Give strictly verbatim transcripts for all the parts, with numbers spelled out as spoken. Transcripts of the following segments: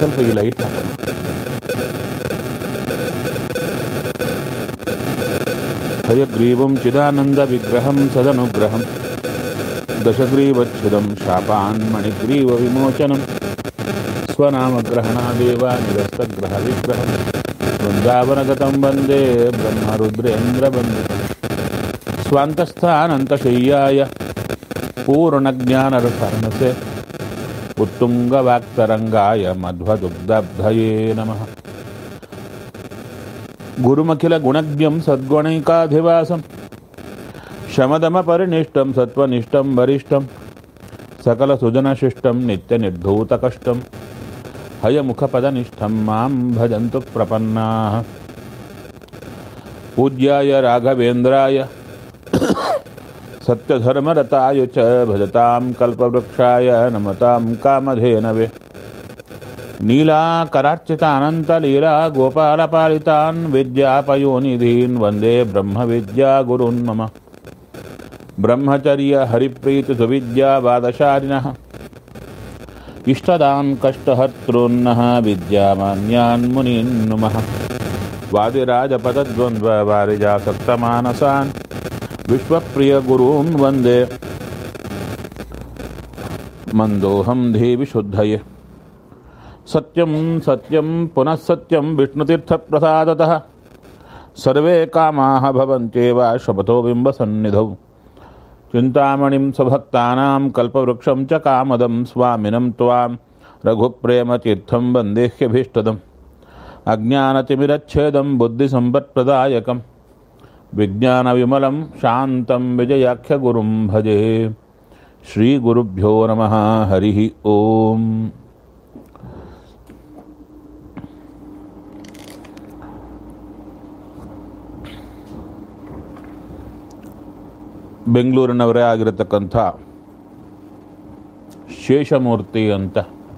ಸ್ವಲ್ಪ ಈ ಲೈಟ್ ಹಾಕೋಣ. ಹಯಗ್ರೀವಂ ಚಿದಾನಂದ ವಿಗ್ರಹಂ ಸದನುಗ್ರಹಂ ದಶಗ್ರೀವಚ್ಛುದಂ ಶಾಪಾನ್ ಮಣಿಗ್ರೀವ ವಿಮೋಚನಂ ಸ್ವನಾಮಗ್ರಹಣಾದೇವ ನಿರಸ್ತಗ್ರಹ ವಿಗ್ರಹಂ ವೃಂದಾವನಗತಂ ವಂದೇ ಬ್ರಹ್ಮರುದ್ರೇಂದ್ರವಂದಿತಂ ಸ್ವಾಂತಸ್ಥಾನಂತಶಯ್ಯಾಯ ಪೂರ್ಣಜ್ಞಾನರಸಾರಣಸೆ ಉತ್ತುಂಗವಾಕ್ತರಂಗಾಯ ಮಧ್ವದುಗ್ಧಬ್ಧಯೇ ನಮಃ. ಗುರುಮಖಿಲ ಗುಣಜ್ಞಂ ಸದ್ಗುಣೈಕಾಧಿವಾಸಂ ಶಮದಮ ಪರಿನಿಷ್ಠಂ ಸತ್ವನಿಷ್ಠಂ ವರಿಷ್ಠಂ ಸಕಲ ಸುಜನಶಿಷ್ಟಂ ನಿತ್ಯ ನಿರ್ಧೂತ ಕಷ್ಟಂ ಹಯಮುಖಪದನಿಷ್ಠಂ ಮಾಂ ಭಜಂತು ಪ್ರಪನ್ನಾಃ. ಪೂಜ್ಯಾಯ ರಾಘವೇಂದ್ರಾಯ ಸತ್ಯಧರ್ಮರತಾಯ ಚ ಭಜತಾಂ ಕಲ್ಪವೃಕ್ಷಾಯ ನಮತಾಂ ಕಾಮಧೇನವೇ. ನೀಲಾಕರಾರ್ಚಿತಾನಂತಲೀಲಾ ಗೋಪಾಲಪಾಲಿತಾನ್ ವಿದ್ಯಾಪಯೋನಿಧೀನ್ ವಂದೇ ಬ್ರಹ್ಮವಿದ್ಯಾಗುರುನ್ ಮಮ. ಬ್ರಹ್ಮಚರ್ಯ ಹರಿಪ್ರೀತಿ ಸುವಿದ್ಯಾವಾದಶಾಲಿನಃ ಇಷ್ಟದಾನ್ ಕಷ್ಟಹರ್ತॄನ್ನಃ ವಿದ್ಯಾಮಾನ್ಯಾನ್ ಮುನೀನ್ ನುಮಃ. ವಾದಿರಾಜಪದದ್ವಂದ್ವ ವಾರಿಜಾಸಕ್ತಮಾನಸಾನ್ ವಿಶ್ವಪ್ರಿಯ ಗುರೂನ್ ವಂದೇ ಮಂದೋಹಂ ದೇವಿ ಶುದ್ಧಯೇ. ಸತ್ಯಂ ಸತ್ಯಂ ಪುನಃ ಸತ್ಯಂ ವಿಷ್ಣುತೀರ್ಥಪ್ರಸಾದತಃ ಸರ್ವೇ ಕಾಮಾಃ ಭವಂತ್ಯೇವ ಶಪಥೋ ಬಿಂಬಸನ್ನಿಧೌ. ಚಿಂತಾಮಣಿಂ ಸ್ವಭಕ್ತಾನಾಂ ಕಲ್ಪವೃಕ್ಷಂ ಚ ಕಾಮದಂ ಸ್ವಾಮಿನಂ ತ್ವಾಂ ರಘುಪ್ರೇಮತೀರ್ಥಂ ವಂದೇಹ್ಯಭೀಷ್ಟದಂ. ಅಜ್ಞಾನತಿಮಿರಚ್ಛೇದಂ ಬುದ್ಧಿಸಂಪತ್ಪ್ರದಾಯಕಂ ವಿಜ್ಞಾನವಿಮಲಂ ಶಾಂತಂ ವಿಜಯಾಖ್ಯಗುರುಂ ಭಜೆ. ಶ್ರೀಗುರುಭ್ಯೋ ನಮಃ. ಹರಿ ಓಂ. ಬೆಂಗಳೂರಿನವರೇ ಆಗಿರತಕ್ಕಂಥ ಶೇಷಮೂರ್ತಿ ಅಂತ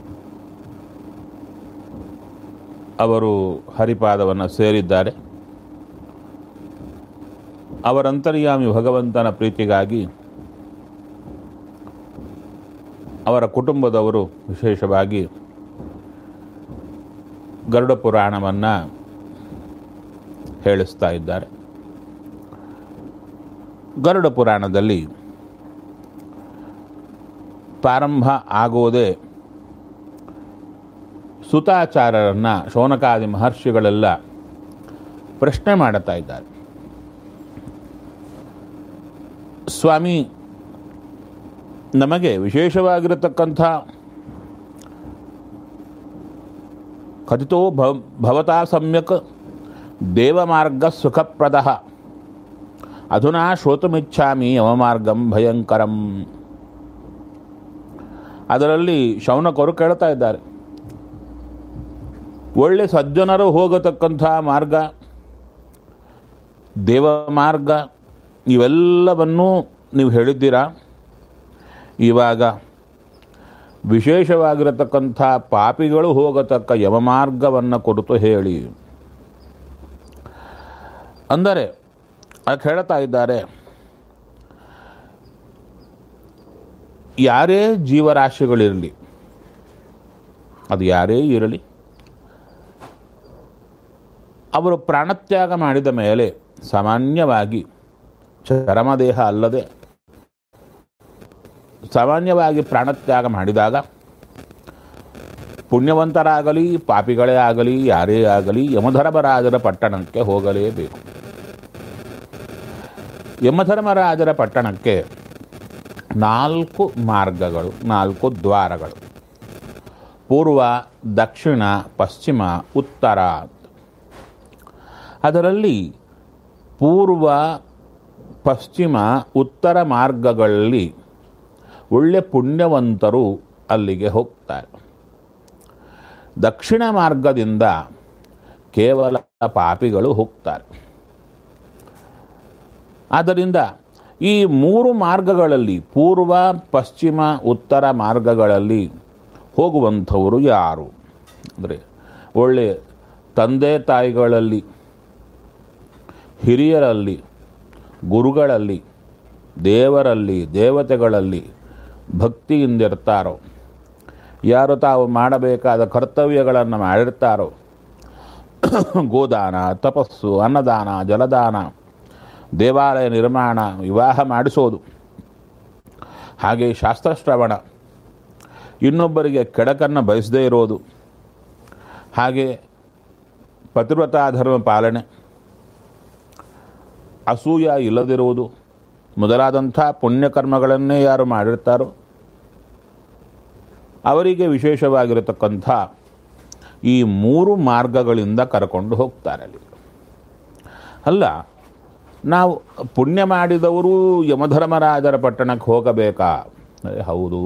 ಅವರು ಹರಿಪಾದವನ್ನು ಸೇರಿದ್ದಾರೆ. ಅವರಂತರ್ಯಾಮಿ ಭಗವಂತನ ಪ್ರೀತಿಗಾಗಿ ಅವರ ಕುಟುಂಬದವರು ವಿಶೇಷವಾಗಿ ಗರುಡ ಪುರಾಣವನ್ನು ಹೇಳಿಸ್ತಾ ಇದ್ದಾರೆ. ಗರುಡ ಪುರಾಣದಲ್ಲಿ ಪ್ರಾರಂಭ ಆಗೋದೇ ಸುತಾಚಾರ್ಯರನ್ನು ಶೌನಕಾದಿ ಮಹರ್ಷಿಗಳೆಲ್ಲ ಪ್ರಶ್ನೆ ಮಾಡುತ್ತಾ ಇದ್ದಾರೆ. ಸ್ವಾಮಿ, ನಮಗೆ ವಿಶೇಷವಾಗಿರತಕ್ಕಂಥ ಕಥಿತೋ ಭವ ಭವತಾ ಸಮ್ಯಕ್ ದೇವಮಾರ್ಗ ಸುಖಪ್ರದಃ ಅಧುನಾ ಶ್ರೋತುಮಿಚ್ಛಾಮಿ ಯಮಮಾರ್ಗಂ ಭಯಂಕರಂ. ಅದರಲ್ಲಿ ಶೌನಕರು ಕೇಳ್ತಾ ಇದ್ದಾರೆ, ಒಳ್ಳೆ ಸಜ್ಜನರು ಹೋಗತಕ್ಕಂಥ ಮಾರ್ಗ, ದೇವಮಾರ್ಗ ಇವೆಲ್ಲವನ್ನೂ ನೀವು ಹೇಳಿದ್ದೀರಾ. ಇವಾಗ ವಿಶೇಷವಾಗಿರತಕ್ಕಂಥ ಪಾಪಿಗಳು ಹೋಗತಕ್ಕ ಯಮಮಾರ್ಗವನ್ನು ಕುರಿತು ಹೇಳಿ ಅಂದರೆ ಅದಕ್ಕೆ ಹೇಳ್ತಾ ಇದ್ದಾರೆ. ಯಾರೇ ಜೀವರಾಶಿಗಳಿರಲಿ, ಅದು ಯಾರೇ ಇರಲಿ, ಅವರು ಪ್ರಾಣತ್ಯಾಗ ಮಾಡಿದ ಮೇಲೆ ಸಾಮಾನ್ಯವಾಗಿ ಚರಮದೇಹ ಅಲ್ಲದೆ ಸಾಮಾನ್ಯವಾಗಿ ಪ್ರಾಣತ್ಯಾಗ ಮಾಡಿದಾಗ ಪುಣ್ಯವಂತರಾಗಲಿ ಪಾಪಿಗಳೇ ಆಗಲಿ ಯಾರೇ ಆಗಲಿ ಯಮಧರ್ಮರಾಜರ ಪಟ್ಟಣಕ್ಕೆ ಹೋಗಲೇಬೇಕು. ಯಮಧರ್ಮರಾಜರ ಪಟ್ಟಣಕ್ಕೆ ನಾಲ್ಕು ಮಾರ್ಗಗಳು, ನಾಲ್ಕು ದ್ವಾರಗಳು, ಪೂರ್ವ, ದಕ್ಷಿಣ, ಪಶ್ಚಿಮ, ಉತ್ತರ. ಅದರಲ್ಲಿ ಪೂರ್ವ, ಪಶ್ಚಿಮ, ಉತ್ತರ ಮಾರ್ಗಗಳಲ್ಲಿ ಒಳ್ಳೆ ಪುಣ್ಯವಂತರು ಅಲ್ಲಿಗೆ ಹೋಗ್ತಾರೆ. ದಕ್ಷಿಣ ಮಾರ್ಗದಿಂದ ಕೇವಲ ಪಾಪಿಗಳು ಹೋಗ್ತಾರೆ. ಆದ್ದರಿಂದ ಈ ಮೂರು ಮಾರ್ಗಗಳಲ್ಲಿ ಪೂರ್ವ, ಪಶ್ಚಿಮ, ಉತ್ತರ ಮಾರ್ಗಗಳಲ್ಲಿ ಹೋಗುವಂಥವರು ಯಾರು ಅಂದರೆ ಒಳ್ಳೆಯ ತಂದೆ ತಾಯಿಗಳಲ್ಲಿ, ಹಿರಿಯರಲ್ಲಿ, ಗುರುಗಳಲ್ಲಿ, ದೇವರಲ್ಲಿ, ದೇವತೆಗಳಲ್ಲಿ ಭಕ್ತಿಯಿಂದಿರ್ತಾರೋ, ಯಾರು ತಾವು ಮಾಡಬೇಕಾದ ಕರ್ತವ್ಯಗಳನ್ನು ಮಾಡಿರ್ತಾರೋ, ಗೋದಾನ, ತಪಸ್ಸು, ಅನ್ನದಾನ, ಜಲದಾನ, ದೇವಾಲಯ ನಿರ್ಮಾಣ, ವಿವಾಹ ಮಾಡಿಸೋದು, ಹಾಗೆ ಶಾಸ್ತ್ರಶ್ರವಣ, ಇನ್ನೊಬ್ಬರಿಗೆ ಕೆಡಕನ್ನು ಬಯಸದೇ ಇರೋದು, ಹಾಗೆ ಪತಿವ್ರತಾ ಧರ್ಮ ಪಾಲನೆ, ಅಸೂಯ ಇಲ್ಲದಿರುವುದು ಮೊದಲಾದಂಥ ಪುಣ್ಯಕರ್ಮಗಳನ್ನೇ ಯಾರು ಮಾಡಿರ್ತಾರೋ ಅವರಿಗೆ ವಿಶೇಷವಾಗಿರತಕ್ಕಂಥ ಈ ಮೂರು ಮಾರ್ಗಗಳಿಂದ ಕರ್ಕೊಂಡು ಹೋಗ್ತಾರೆ. ಅಲ್ಲಿ ಅಲ್ಲ, ನಾವು ಪುಣ್ಯ ಮಾಡಿದವರು ಯಮಧರ್ಮರಾಜರ ಪಟ್ಟಣಕ್ಕೆ ಹೋಗಬೇಕಾ? ಹೌದು.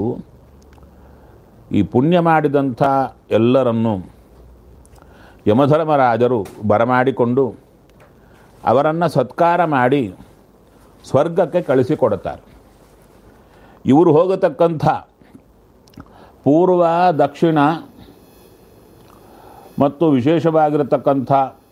ಈ ಪುಣ್ಯ ಮಾಡಿದಂಥ ಎಲ್ಲರನ್ನೂ ಯಮಧರ್ಮರಾಜರು ಬರಮಾಡಿಕೊಂಡು ಅವರನ್ನು ಸತ್ಕಾರ ಮಾಡಿ ಸ್ವರ್ಗಕ್ಕೆ ಕಳಿಸಿಕೊಡುತ್ತಾರೆ. ಇವರು ಹೋಗತಕ್ಕಂಥ ಪೂರ್ವ, ದಕ್ಷಿಣ ಮತ್ತು ವಿಶೇಷವಾಗಿರತಕ್ಕಂಥ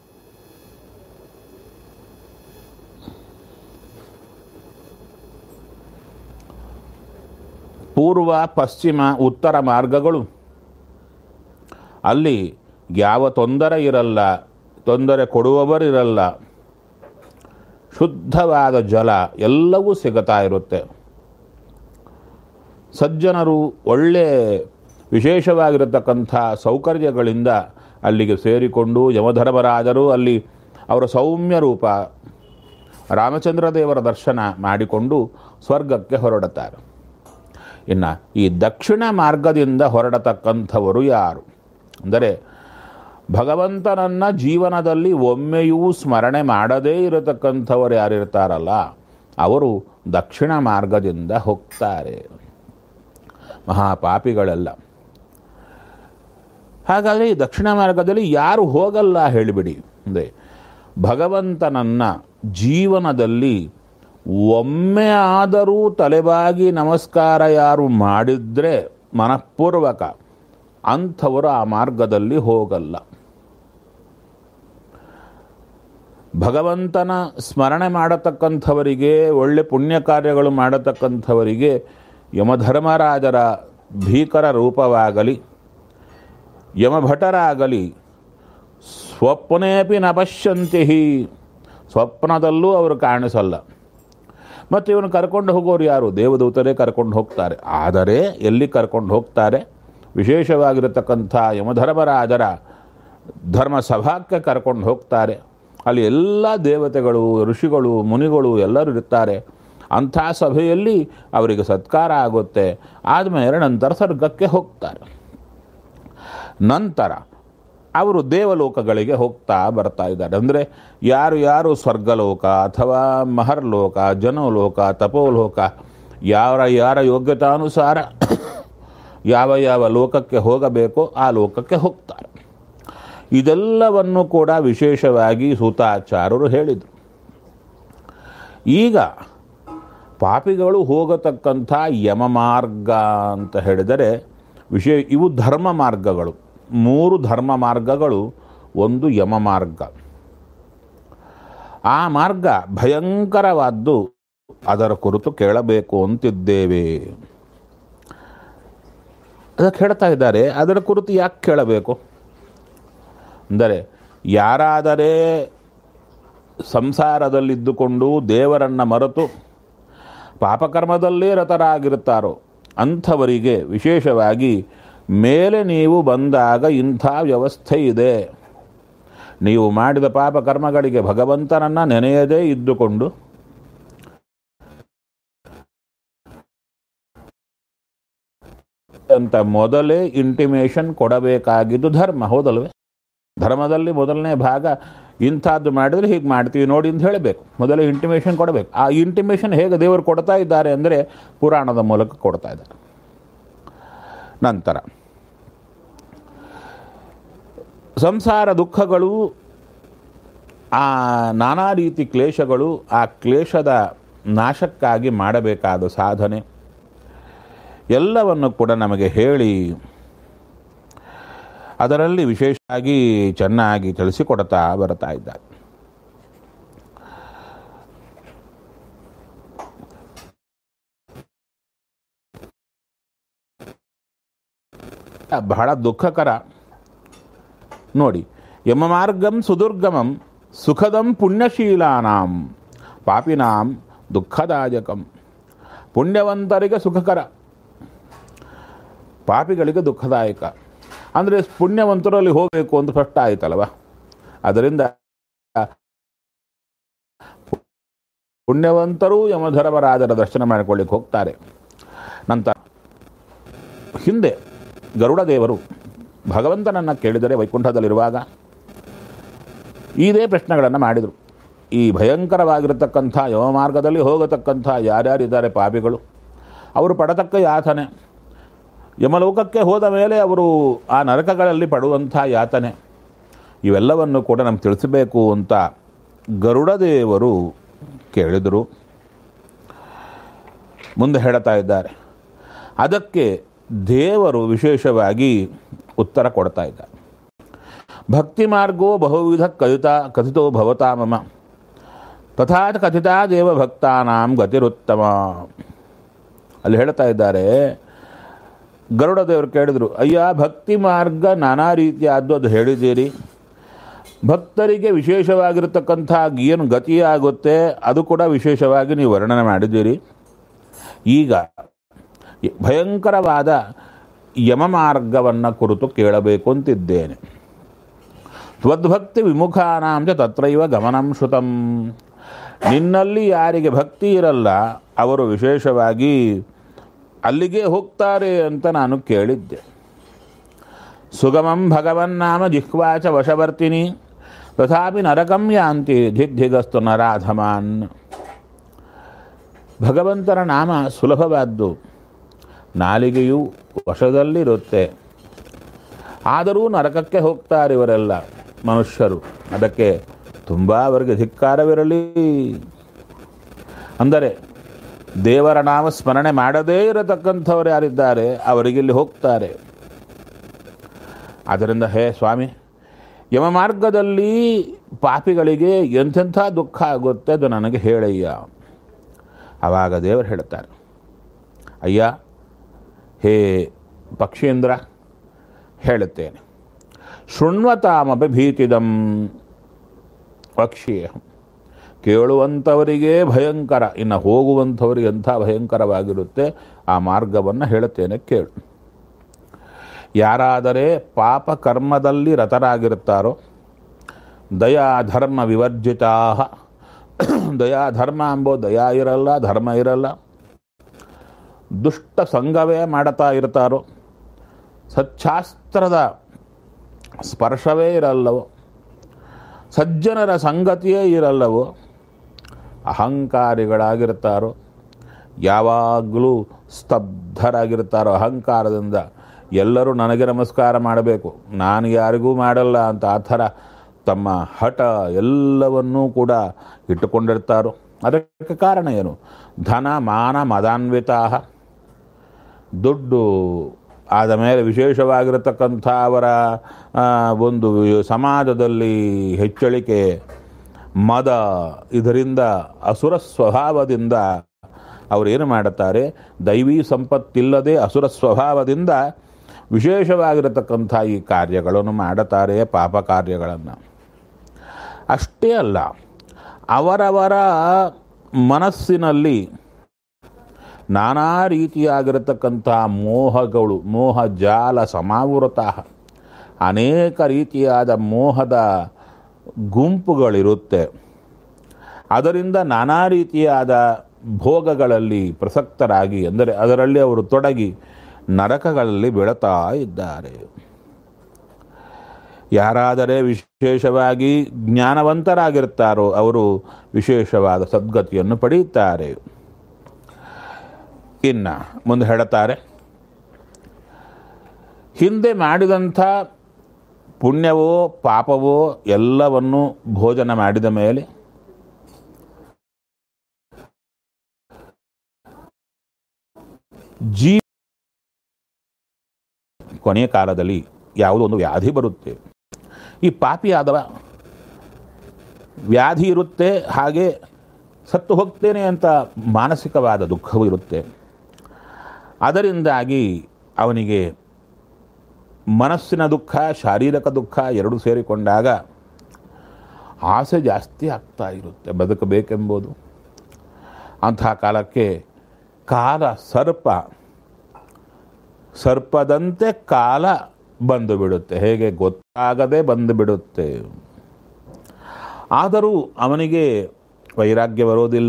ಪೂರ್ವ, ಪಶ್ಚಿಮ, ಉತ್ತರ ಮಾರ್ಗಗಳು ಅಲ್ಲಿ ಯಾವ ತೊಂದರೆ ಇರಲ್ಲ, ತೊಂದರೆ ಕೊಡುವವರಿರಲ್ಲ, ಶುದ್ಧವಾದ ಜಲ ಎಲ್ಲವೂ ಸಿಗುತ್ತಾ ಇರುತ್ತೆ. ಸಜ್ಜನರು ಒಳ್ಳೆ ವಿಶೇಷವಾಗಿರತಕ್ಕಂಥ ಸೌಕರ್ಯಗಳಿಂದ ಅಲ್ಲಿಗೆ ಸೇರಿಕೊಂಡು ಯಮಧರ್ಮರಾಜರು ಅಲ್ಲಿ ಅವರ ಸೌಮ್ಯ ರೂಪ ರಾಮಚಂದ್ರ ದೇವರ ದರ್ಶನ ಮಾಡಿಕೊಂಡು ಸ್ವರ್ಗಕ್ಕೆ ಹೊರಡುತ್ತಾರೆ. ಇನ್ನು ಈ ದಕ್ಷಿಣ ಮಾರ್ಗದಿಂದ ಹೊರಡತಕ್ಕಂಥವರು ಯಾರು ಅಂದರೆ, ಭಗವಂತನನ್ನು ಜೀವನದಲ್ಲಿ ಒಮ್ಮೆಯೂ ಸ್ಮರಣೆ ಮಾಡದೇ ಇರತಕ್ಕಂಥವರು ಯಾರಿರ್ತಾರಲ್ಲ ಅವರು ದಕ್ಷಿಣ ಮಾರ್ಗದಿಂದ ಹೋಗ್ತಾರೆ, ಮಹಾಪಾಪಿಗಳೆಲ್ಲ. ಹಾಗಾದರೆ ಈ ದಕ್ಷಿಣ ಮಾರ್ಗದಲ್ಲಿ ಯಾರು ಹೋಗಲ್ಲ ಹೇಳಿಬಿಡಿ ಅಂದರೆ, ಭಗವಂತನನ್ನು ಜೀವನದಲ್ಲಿ ಒಮ್ಮೆ ಆದರೂ ತಲೆಬಾಗಿ ನಮಸ್ಕಾರ ಯಾರು ಮಾಡಿದರೆ ಮನಃಪೂರ್ವಕ, ಅಂಥವರು ಆ ಮಾರ್ಗದಲ್ಲಿ ಹೋಗಲ್ಲ. ಭಗವಂತನ ಸ್ಮರಣೆ ಮಾಡತಕ್ಕಂಥವರಿಗೆ, ಒಳ್ಳೆ ಪುಣ್ಯ ಕಾರ್ಯಗಳು ಮಾಡತಕ್ಕಂಥವರಿಗೆ ಯಮಧರ್ಮರಾಜರ ಭೀಕರ ರೂಪವಾಗಲಿ, ಯಮಭಟರಾಗಲಿ ಸ್ವಪ್ನೇಪಿ ನ ಪಶ್ಯಂತಿ, ಸ್ವಪ್ನದಲ್ಲೂ ಅವರು ಕಾಣಿಸಲ್ಲ. ಮತ್ತು ಇವನು ಕರ್ಕೊಂಡು ಹೋಗೋರು ಯಾರು? ದೇವದೂತರೇ ಕರ್ಕೊಂಡು ಹೋಗ್ತಾರೆ. ಆದರೆ ಎಲ್ಲಿ ಕರ್ಕೊಂಡು ಹೋಗ್ತಾರೆ? ವಿಶೇಷವಾಗಿರತಕ್ಕಂಥ ಯಮಧರ್ಮರಾಜರ ಧರ್ಮಸಭಾಕ್ಕೆ ಕರ್ಕೊಂಡು ಹೋಗ್ತಾರೆ. ಅಲ್ಲಿ ಎಲ್ಲ ದೇವತೆಗಳು, ಋಷಿಗಳು, ಮುನಿಗಳು ಎಲ್ಲರೂ ಇರ್ತಾರೆ. ಅಂಥ ಸಭೆಯಲ್ಲಿ ಅವರಿಗೆ ಸತ್ಕಾರ ಆಗುತ್ತೆ. ಆದಮೇಲೆ ನಂತರ ಸ್ವರ್ಗಕ್ಕೆ ಹೋಗ್ತಾರೆ. ನಂತರ ಅವರು ದೇವಲೋಕಗಳಿಗೆ ಹೋಗ್ತಾ ಬರ್ತಾ ಇದ್ದಾರೆ. ಅಂದರೆ ಯಾರು ಯಾರು ಸ್ವರ್ಗಲೋಕ ಅಥವಾ ಮಹರ್ಲೋಕ, ಜನೋಲೋಕ, ತಪೋಲೋಕ, ಯಾರ ಯಾರ ಯೋಗ್ಯತಾನುಸಾರ ಯಾವ ಯಾವ ಲೋಕಕ್ಕೆ ಹೋಗಬೇಕೋ ಆ ಲೋಕಕ್ಕೆ ಹೋಗ್ತಾರೆ. ಇದೆಲ್ಲವನ್ನು ಕೂಡ ವಿಶೇಷವಾಗಿ ಸೂತಾಚಾರ್ಯರು ಹೇಳಿದರು. ಈಗ ಪಾಪಿಗಳು ಹೋಗತಕ್ಕಂಥ ಯಮಮಾರ್ಗ ಅಂತ ಹೇಳಿದರೆ ವಿಶೇಷ ಇವು ಧರ್ಮ ಮಾರ್ಗಗಳು. ಮೂರು ಧರ್ಮ ಮಾರ್ಗಗಳು, ಒಂದು ಯಮ ಮಾರ್ಗ. ಆ ಮಾರ್ಗ ಭಯಂಕರವಾದ್ದು, ಅದರ ಕುರಿತು ಕೇಳಬೇಕು ಅಂತಿದ್ದೇವೆ. ಅದಕ್ಕೆ ಹೇಳ್ತಾ ಇದ್ದಾರೆ, ಅದರ ಕುರಿತು ಯಾಕೆ ಕೇಳಬೇಕು ಅಂದರೆ, ಯಾರಾದರೆ ಸಂಸಾರದಲ್ಲಿದ್ದುಕೊಂಡು ದೇವರನ್ನು ಮರೆತು ಪಾಪಕರ್ಮದಲ್ಲೇ ರತರಾಗಿರುತ್ತಾರೋ ಅಂಥವರಿಗೆ ವಿಶೇಷವಾಗಿ ಮೇಲೆ ನೀವು ಬಂದಾಗ ಇಂಥ ವ್ಯವಸ್ಥೆ ಇದೆ. ನೀವು ಮಾಡಿದ ಪಾಪಕರ್ಮಗಳಿಗೆ ಭಗವಂತನನ್ನು ನೆನೆಯದೇ ಇದ್ದುಕೊಂಡು ಅಂತ ಮೊದಲೇ ಇಂಟಿಮೇಷನ್ ಕೊಡಬೇಕಾಗಿದ್ದು ಧರ್ಮ, ಹೌದಲ್ವೇ? ಧರ್ಮದಲ್ಲಿ ಮೊದಲನೇ ಭಾಗ ಇಂಥದ್ದು ಮಾಡಿದರೆ ಹೀಗೆ ಮಾಡ್ತೀವಿ ನೋಡಿ ಅಂತ ಹೇಳಬೇಕು, ಮೊದಲೇ ಇಂಟಿಮೇಷನ್ ಕೊಡಬೇಕು. ಆ ಇಂಟಿಮೇಷನ್ ಹೇಗೆ ದೇವರು ಕೊಡ್ತಾ ಇದ್ದಾರೆ ಅಂದರೆ ಪುರಾಣದ ಮೂಲಕ ಕೊಡ್ತಾ ಇದ್ದಾರೆ. ನಂತರ ಸಂಸಾರ ದುಃಖಗಳು, ಆ ನಾನಾ ರೀತಿ ಕ್ಲೇಶಗಳು, ಆ ಕ್ಲೇಶದ ನಾಶಕ್ಕಾಗಿ ಮಾಡಬೇಕಾದ ಸಾಧನೆ ಎಲ್ಲವನ್ನು ಕೂಡ ನಮಗೆ ಹೇಳಿ ಅದರಲ್ಲಿ ವಿಶೇಷವಾಗಿ ಚೆನ್ನಾಗಿ ತಿಳಿಸಿಕೊಡ್ತಾ ಬರ್ತಾ ಇದ್ದಾರೆ. ಬಹಳ ದುಃಖಕರ. ನೋಡಿ, ಯಮಮಾರ್ಗಂ ಸುದುರ್ಗಮಂ ಸುಖದಂ ಪುಣ್ಯಶೀಲಾನಾಂ ಪಾಪಿನಾಂ ದುಃಖದಾಯಕಂ. ಪುಣ್ಯವಂತರಿಗೆ ಸುಖಕರ, ಪಾಪಿಗಳಿಗೆ ದುಃಖದಾಯಕ. ಅಂದರೆ ಪುಣ್ಯವಂತರಲ್ಲಿ ಹೋಗಬೇಕು ಅಂತ ಸ್ಪಷ್ಟ ಆಯ್ತಲ್ವ. ಅದರಿಂದ ಪುಣ್ಯವಂತರೂ ಯಮಧರ್ಮರಾಜರ ದರ್ಶನ ಮಾಡಿಕೊಳ್ಳಿಕ್ಕೆ ಹೋಗ್ತಾರೆ. ನಂತರ ಹಿಂದೆ ಗರುಡ ದೇವರು ಭಗವಂತನನ್ನು ಕೇಳಿದರೆ ವೈಕುಂಠದಲ್ಲಿರುವಾಗ ಇದೇ ಪ್ರಶ್ನೆಗಳನ್ನು ಮಾಡಿದರು. ಈ ಭಯಂಕರವಾಗಿರತಕ್ಕಂಥ ಯಮಮಾರ್ಗದಲ್ಲಿ ಹೋಗತಕ್ಕಂಥ ಯಾರ್ಯಾರಿದ್ದಾರೆ ಪಾಪಿಗಳು, ಅವರು ಪಡತಕ್ಕ ಯಾತನೆ, ಯಮಲೋಕಕ್ಕೆ ಹೋದ ಮೇಲೆ ಅವರು ಆ ನರಕಗಳಲ್ಲಿ ಪಡುವಂಥ ಯಾತನೆ, ಇವೆಲ್ಲವನ್ನು ಕೂಡ ನಮ್ಗೆ ತಿಳಿಸಬೇಕು ಅಂತ ಗರುಡದೇವರು ಕೇಳಿದರು. ಮುಂದೆ ಹೇಳ್ತಾ ಇದ್ದಾರೆ. ಅದಕ್ಕೆ ದೇವರು ವಿಶೇಷವಾಗಿ ಉತ್ತರ ಕೊಡ್ತಾ ಇದ್ದಾರೆ. ಭಕ್ತಿ ಮಾರ್ಗೋ ಬಹುವಿಧ ಕಥಿತ ಕಥಿತೋ ಭವತಾ ಮಮ ತಥಾ ಕಥಿತಾ ದೇವ ಭಕ್ತಾನಾಂ ಗತಿರುತ್ತಮ. ಅಲ್ಲಿ ಹೇಳ್ತಾ ಇದ್ದಾರೆ, ಗರುಡ ದೇವರು ಕೇಳಿದರು, ಅಯ್ಯ ಭಕ್ತಿ ಮಾರ್ಗ ನಾನಾ ರೀತಿಯಾದ್ದು ಅದು ಹೇಳಿದ್ದೀರಿ, ಭಕ್ತರಿಗೆ ವಿಶೇಷವಾಗಿರತಕ್ಕಂಥ ಏನು ಗತಿಯಾಗುತ್ತೆ ಅದು ಕೂಡ ವಿಶೇಷವಾಗಿ ನೀವು ವರ್ಣನೆ ಮಾಡಿದ್ದೀರಿ. ಈಗ ಭಯಂಕರವಾದ ಯಮಮಾರ್ಗವನ್ನು ಕುರಿತು ಕೇಳಬೇಕು ಅಂತಿದ್ದೇನೆ. ತ್ವದ್ಭಕ್ತಿ ವಿಮುಖಾನಾಂಚ ತತ್ರೈವ ಗಮನಂ ಶ್ರುತಂ. ನಿನ್ನಲ್ಲಿ ಯಾರಿಗೆ ಭಕ್ತಿ ಇರಲ್ಲ ಅವರು ವಿಶೇಷವಾಗಿ ಅಲ್ಲಿಗೆ ಹೋಗ್ತಾರೆ ಅಂತ ನಾನು ಕೇಳಿದ್ದೆ. ಸುಗಮಂ ಭಗವನ್ನಾಮ ಜಿಹ್ವಾಚ ವಶವರ್ತಿನಿ ತಥಾಪಿ ನರಕಂ ಯಾಂತಿ ಧಿಗ್ಧಿಗಸ್ತು ನರಾಧಮಾನ್. ಭಗವಂತನ ನಾಮ ಸುಲಭವಾದ್ದು, ನಾಲಿಗೆಯೂ ವಶದಲ್ಲಿರುತ್ತೆ, ಆದರೂ ನರಕಕ್ಕೆ ಹೋಗ್ತಾರೆ ಇವರೆಲ್ಲ ಮನುಷ್ಯರು. ಅದಕ್ಕೆ ತುಂಬ ಅವರಿಗೆ ಧಿಕ್ಕಾರವಿರಲಿ. ಅಂದರೆ ದೇವರ ನಾಮ ಸ್ಮರಣೆ ಮಾಡದೇ ಇರತಕ್ಕಂಥವ್ರು ಯಾರಿದ್ದಾರೆ ಅವರಿಗಿಲ್ಲಿ ಹೋಗ್ತಾರೆ. ಆದ್ದರಿಂದ ಹೇ ಸ್ವಾಮಿ, ಯಮಮಾರ್ಗದಲ್ಲಿ ಪಾಪಿಗಳಿಗೆ ಎಂಥೆಂಥ ದುಃಖ ಆಗುತ್ತೆ ಅದು ನನಗೆ ಹೇಳಯ್ಯ. ಆವಾಗ ದೇವರು ಹೇಳ್ತಾರೆ, ಅಯ್ಯ ಹೇ ಪಕ್ಷೀಂದ್ರ ಹೇಳುತ್ತೇನೆ, ಶೃಣ್ವತಾಮಪಿ ಭೀತಿದಂ ಪಕ್ಷೀಯ. ಕೇಳುವಂಥವರಿಗೆ ಭಯಂಕರ, ಇನ್ನು ಹೋಗುವಂಥವರಿಗೆ ಎಂಥ ಭಯಂಕರವಾಗಿರುತ್ತೆ ಆ ಮಾರ್ಗವನ್ನು ಹೇಳುತ್ತೇನೆ ಕೇಳು. ಯಾರಾದರೆ ಪಾಪ ಕರ್ಮದಲ್ಲಿ ರತರಾಗಿರುತ್ತಾರೋ, ದಯಾಧರ್ಮ ವಿವರ್ಜಿತಾ, ದಯಾಧರ್ಮ ಎಂಬೋ ದಯಾ ಇರಲ್ಲ, ಧರ್ಮ ಇರಲ್ಲ, ದುಷ್ಟ ಸಂಘವೇ ಮಾಡುತ್ತಾ ಇರ್ತಾರೋ, ಸಚ್ಚಾಸ್ತ್ರದ ಸ್ಪರ್ಶವೇ ಇರಲ್ಲವೋ, ಸಜ್ಜನರ ಸಂಗತಿಯೇ ಇರಲ್ಲವೋ, ಅಹಂಕಾರಿಗಳಾಗಿರ್ತಾರೋ, ಯಾವಾಗಲೂ ಸ್ತಬ್ಧರಾಗಿರ್ತಾರೋ ಅಹಂಕಾರದಿಂದ, ಎಲ್ಲರೂ ನನಗೆ ನಮಸ್ಕಾರ ಮಾಡಬೇಕು, ನಾನು ಯಾರಿಗೂ ಮಾಡಲ್ಲ ಅಂತ ಆ ಥರ ತಮ್ಮ ಹಠ ಎಲ್ಲವನ್ನೂ ಕೂಡ ಇಟ್ಟುಕೊಂಡಿರ್ತಾರೋ. ಅದಕ್ಕೆ ಕಾರಣ ಏನು? ಧನ ಮಾನ ಮದಾನ್ವಿತಾ. ದುಡ್ಡು ಆದ ಮೇಲೆ ವಿಶೇಷವಾಗಿರತಕ್ಕಂಥ ಅವರ ಒಂದು ಸಮಾಜದಲ್ಲಿ ಹೆಚ್ಚಳಿಕೆ, ಮದ, ಇದರಿಂದ ಅಸುರ ಸ್ವಭಾವದಿಂದ ಅವರೇನು ಮಾಡುತ್ತಾರೆ, ದೈವೀ ಸಂಪತ್ತಿಲ್ಲದೆ ಅಸುರ ಸ್ವಭಾವದಿಂದ ವಿಶೇಷವಾಗಿರತಕ್ಕಂಥ ಈ ಕಾರ್ಯಗಳನ್ನು ಮಾಡುತ್ತಾರೆ, ಪಾಪ ಕಾರ್ಯಗಳನ್ನು. ಅಷ್ಟೇ ಅಲ್ಲ, ಅವರವರ ಮನಸ್ಸಿನಲ್ಲಿ ನಾನಾ ರೀತಿಯಾಗಿರತಕ್ಕಂಥ ಮೋಹಗಳು, ಮೋಹ ಜಾಲ ಸಮಾವೃತ, ಅನೇಕ ರೀತಿಯಾದ ಮೋಹದ ಗುಂಪುಗಳಿರುತ್ತೆ. ಅದರಿಂದ ನಾನಾ ರೀತಿಯಾದ ಭೋಗಗಳಲ್ಲಿ ಪ್ರಸಕ್ತರಾಗಿ, ಅಂದರೆ ಅದರಲ್ಲಿ ಅವರು ತೊಡಗಿ ನರಕಗಳಲ್ಲಿ ಬೀಳುತ್ತಾ ಇದ್ದಾರೆ. ಯಾರಾದರೆ ವಿಶೇಷವಾಗಿ ಜ್ಞಾನವಂತರಾಗಿರ್ತಾರೋ ಅವರು ವಿಶೇಷವಾದ ಸದ್ಗತಿಯನ್ನು ಪಡೆಯುತ್ತಾರೆ. ಇನ್ನು ಮುಂದೆ ಹೇಳುತ್ತಾರೆ, ಹಿಂದೆ ಮಾಡಿದಂಥ ಪುಣ್ಯವೋ ಪಾಪವೋ ಎಲ್ಲವನ್ನು ಭೋಜನ ಮಾಡಿದ ಮೇಲೆ ಜೀ ಕೊನೆಯ ಕಾಲದಲ್ಲಿ ಯಾವುದೋ ಒಂದು ವ್ಯಾಧಿ ಬರುತ್ತೆ. ಈ ಪಾಪಿಯಾದವ ವ್ಯಾಧಿ ಇರುತ್ತೆ, ಹಾಗೆ ಸತ್ತು ಹೋಗ್ತೇನೆ ಅಂತ ಮಾನಸಿಕವಾದ ದುಃಖವೂ ಇರುತ್ತೆ. ಅದರಿಂದಾಗಿ ಅವನಿಗೆ ಮನಸ್ಸಿನ ದುಃಖ, ಶಾರೀರಿಕ ದುಃಖ ಎರಡೂ ಸೇರಿಕೊಂಡಾಗ ಆಸೆ ಜಾಸ್ತಿ ಆಗ್ತಾ ಇರುತ್ತೆ ಬದುಕಬೇಕೆಂಬುದು. ಅಂಥ ಕಾಲಕ್ಕೆ ಕಾಲ ಸರ್ಪ ಸರ್ಪದಂತೆ ಕಾಲ ಬಂದು ಬಿಡುತ್ತೆ. ಹೇಗೆ ಗೊತ್ತಾಗದೆ ಬಂದು ಬಿಡುತ್ತೆ. ಆದರೂ ಅವನಿಗೆ ವೈರಾಗ್ಯ ಬರೋದಿಲ್ಲ.